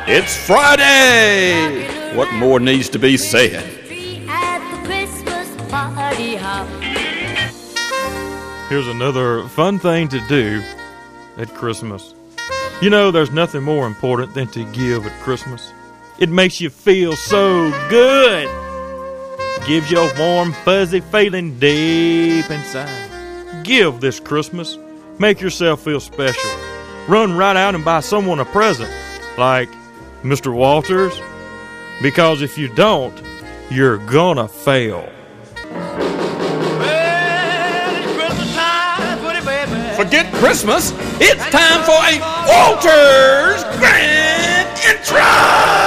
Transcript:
It's Friday! What more needs to be said? Here's another fun thing to do at Christmas. You know, there's nothing more important than to give at Christmas. It makes you feel so good. Gives you a warm, fuzzy feeling deep inside. Give this Christmas. Make yourself feel special. Run right out and buy someone a present, like Mr. Walters, because if you don't, you're gonna fail. Forget Christmas. It's time for a Walters Grand Intro!